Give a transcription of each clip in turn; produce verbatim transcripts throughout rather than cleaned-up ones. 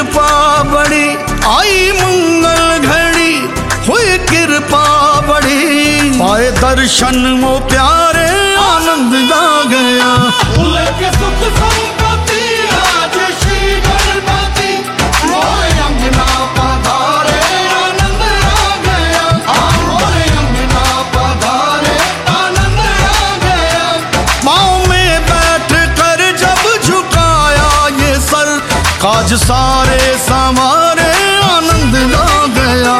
कृपा बड़ी, आई मंगल घड़ी हुई कृपा बड़ी। पाए दर्शन वो प्यारे आनंद आ गया। लेके सुख संपत्ति आज श्री गणपति, मोरे अंगना पधारे आनंद आ गया। मोरे अंगना पधारे आनंद आ गया। पाँव में बैठ कर जब झुकाया ये सर, काज सारे संवारे आनंद आ गया।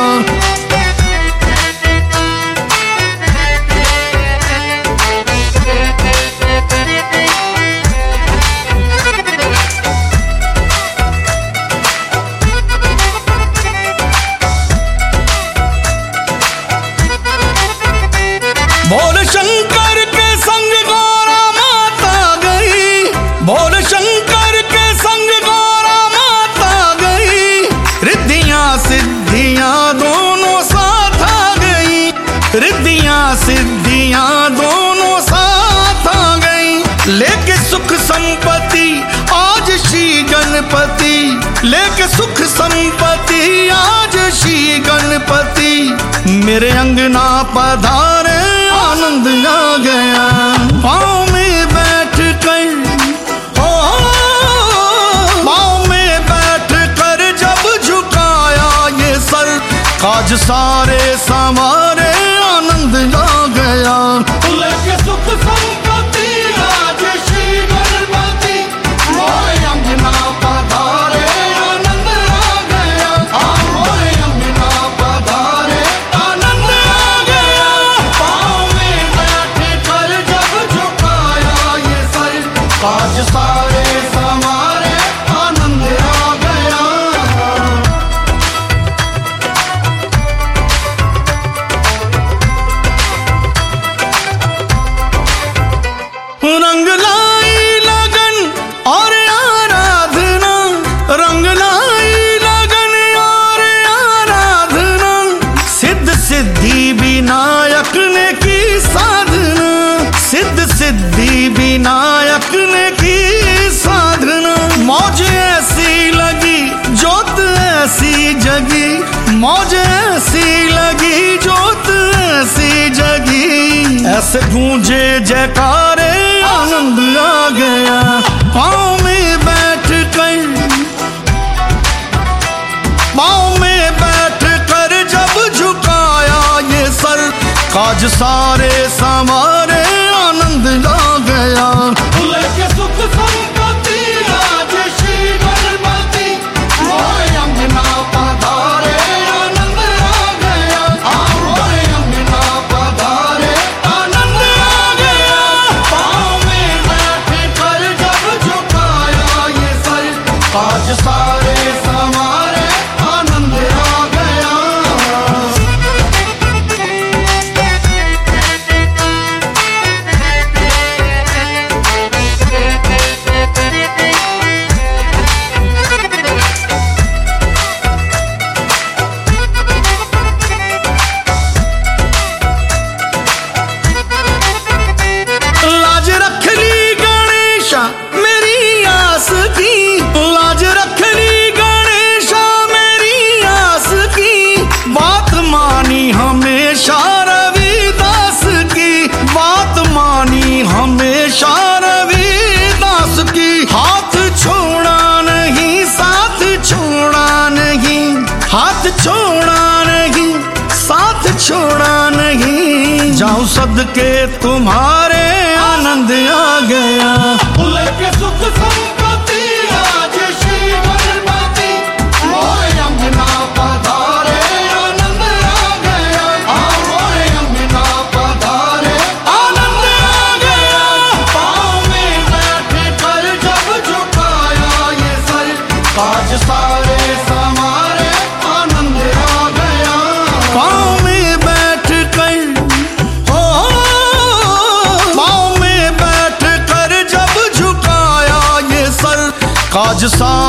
बोल शंकर के संग गौरा माता गई, बोल शंकर के संग गौरा माता गई। रिद्धियां सिद्धियां दोनों साथ आ गई, रिद्धियां सिद्धियां दोनों साथ आ गई। लेके सुख संपत्ति आज श्री गणपति, लेके सुख संपत्ति आज श्री गणपति। मेरे अंगना पधारे आनंद आ गया। पाँव में बैठ कर, ओ पाँव में बैठ कर जब झुकाया ये सर, काज सारे संवारे आनंद आ गया। लेके सुख संपत्ति आज श्री गणपति, मोरे अंगना पधारे आनंद आ गया। मोरे अंगना पधारे आनंद आ गया। पाँव में बैठ कर जब झुकाया ये सर, काज सारे संवारे आनंद आ गया। रंग लाई लगन और आराधना, रंग लाई लगन और आराधना। सिद्ध सिद्धि विनायक ने की साधना, सिद्ध सिद्धि विनायक ने की साधना। मौज ऐसी लगी जोत ऐसी जगी, मौज ऐसी लगी जोत ऐसी जगी। ऐसे गूंजे जयकारे आनंद आ गया। पाँव में बैठ कर, पाँव में बैठ कर जब झुकाया ये सर, काज सारे संवारे आनंद आ गया। लेके सुख संपत्ति आज श्री गणपति, मोरे अंगना पधारे आनंद आ गया। मोरे अंगना पधारे आनंद आ गया। पाँव में बैठ कर जब झुकाया ये सर, काज सारे संवारे आनंद आ गया। लाज रख ली गणेशा मेरी आस की, लाज रख ली गणेशा मेरी आस की। बात मानी हमेशा रविदास की, बात मानी हमेशा रविदास की। हाथ छोड़ा नहीं साथ छोड़ा नहीं, हाथ छोड़ा नहीं साथ छोड़ा नहीं। जाऊं सदके तुम्हारे आनंद आ गया। लेके सुख संपत्ति आज श्री गणपति, मोरे अंगना पधारे आनंद आ गया। मोरे अंगना पधारे आनंद आ गया। पाँव में बैठ कर जब झुकाया ये सर, काज सारे संवारे आनंद आ गया। पाँव में बैठ कर, ओ पाँव में बैठ कर जब झुकाया ये सर, काज सा